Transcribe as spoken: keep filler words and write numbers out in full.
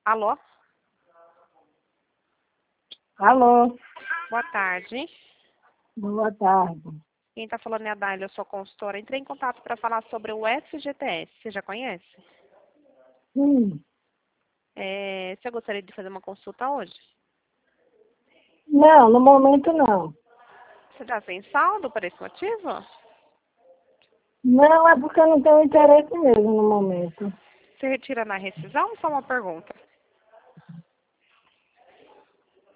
Alô? Alô, Boa tarde. boa tarde. Quem está falando é a Dália, eu sou consultora. Entrei em contato para falar sobre o F G T S. Você já conhece? Sim. É, você gostaria de fazer uma consulta hoje? Não, no momento não. Você está sem saldo por esse motivo? Não, é porque eu não tenho interesse mesmo no momento. Você retira na rescisão ou só uma pergunta?